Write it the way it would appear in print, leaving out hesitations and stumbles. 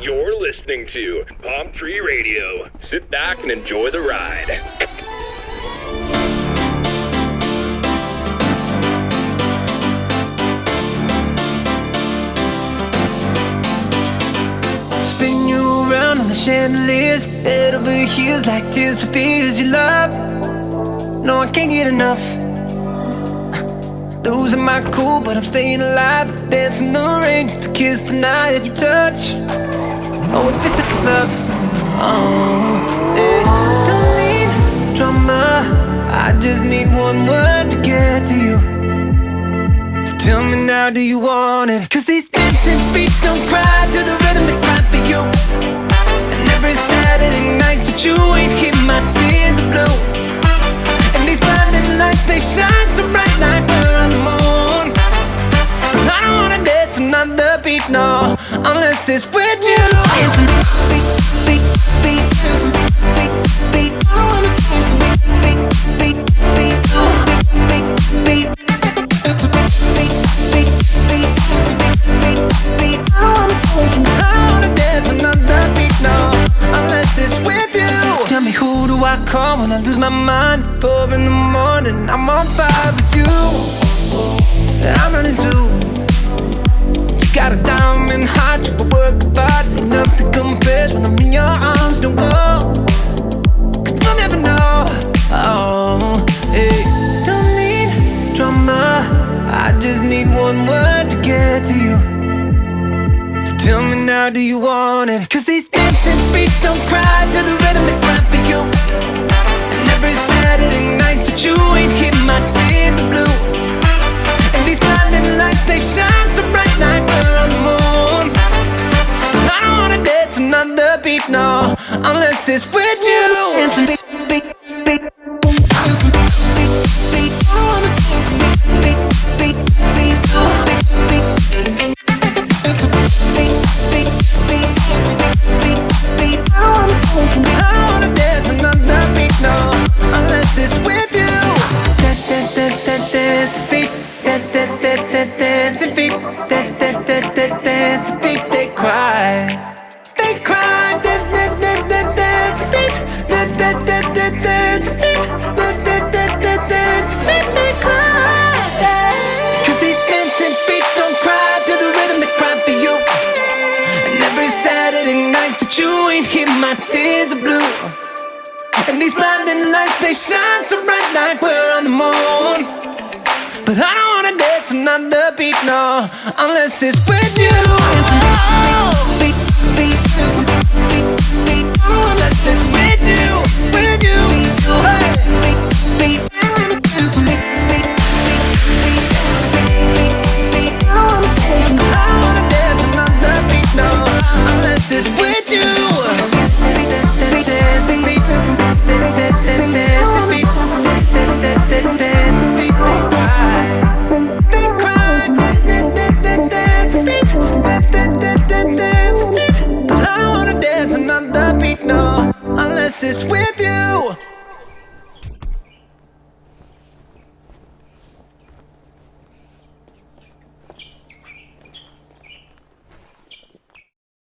You're listening to Palm Tree Radio. Sit back and enjoy the ride. Spin you around on the chandeliers, head over heels like tears for fears you love. No, I can't get enough. Losing my cool, but I'm staying alive. Dancing the rain just to kiss the night that you touch. Oh, with physical love. Oh, yeah. Don't need drama, I just need one word to get to you. So tell me now, do you want it? 'Cause these dancing feet don't cry to the rhythm they cry for you. And every Saturday night that you ain't keep my tears blue. And these blinding lights, they shine so bright like we're on the moon. I don't wanna dance another beat, no, unless it's with you. Dancing beat, beat, beat, dancing beat, beat. I don't wanna dance beat, beat, beat, beat, beat, beat. I don't wanna dance another beat, no, unless it's with you. Tell me, who do I call when I lose my mind? 4 in the morning, I'm on fire with you. I'm running too. You got a diamond heart, you work hard, enough to compares when I'm in your arms. Don't go, 'cause you'll never know. Oh, hey. Don't need drama, I just need one word to get to you. So tell me now, do you want it? 'Cause these dancing feet don't cry to the rhythm they cry for you. And every Saturday night that you ain't keep my tears blue. And these blinding lights, they shine so bright like we're on the moon. But I don't wanna dance another beat, no, unless it's with you. Dancing beat, beat, beat. Dancing beat, beat, beat. I don't wanna dance beat, beat, beat, beat, beat, beat. I don't wanna dance another beat, no, unless it's with you. Dance feet, dance feet, dance feet. They cry, they cry. Dance feet, dance feet, dance feet. They cry. 'Cause these dancing feet don't cry to the rhythm they cry for you. And every Saturday night that you ain't keep my tears blue. And these blinding lights, they shine so bright like we're on the moon. But I don't wanna dance another beat, no, unless it's with you. Beat, beat, beat, beat, unless it's with you, with you. Hey. Beat, beat, beat, beat, beat. I don't wanna dance another beat, no, unless it's with you. Dancing beat, dancing beat, dancing beat, they cry. They cry, dancing beat, dancing beat. But I don't wanna dance another beat, no, unless it's with you.